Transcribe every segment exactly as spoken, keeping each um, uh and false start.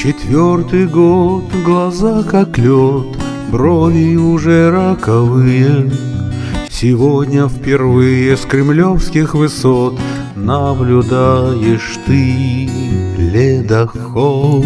Четвертый год, глаза как лед, брови уже роковые. Сегодня впервые с кремлевских высот наблюдаешь ты ледоход.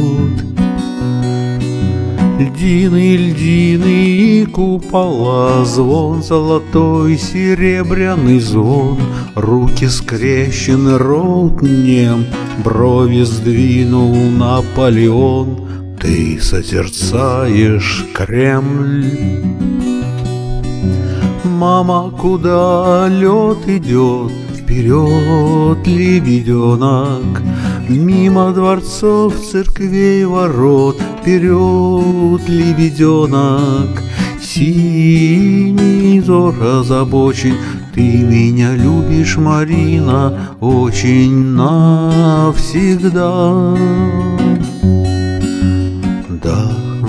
Льдины, льдины и купола, звон золотой, серебряный звон. Руки скрещены, рот нем, брови сдвинул Наполеон. Ты созерцаешь Кремль. Мама, куда лед идет? Вперед, лебеденок, мимо дворцов, церквей, ворот. Вперед, лебеденок, синий взор озабочен. Ты меня любишь, Марина, очень навсегда. Да.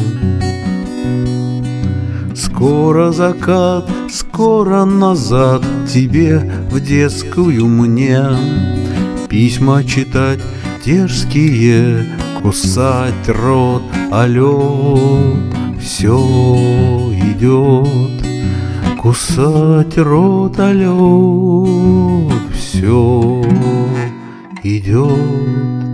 Скоро закат, скоро назад, тебе в детскую мне. Письма читать дерзкие, кусать рот, а лед все идет. Кусать рот, а лед все идет.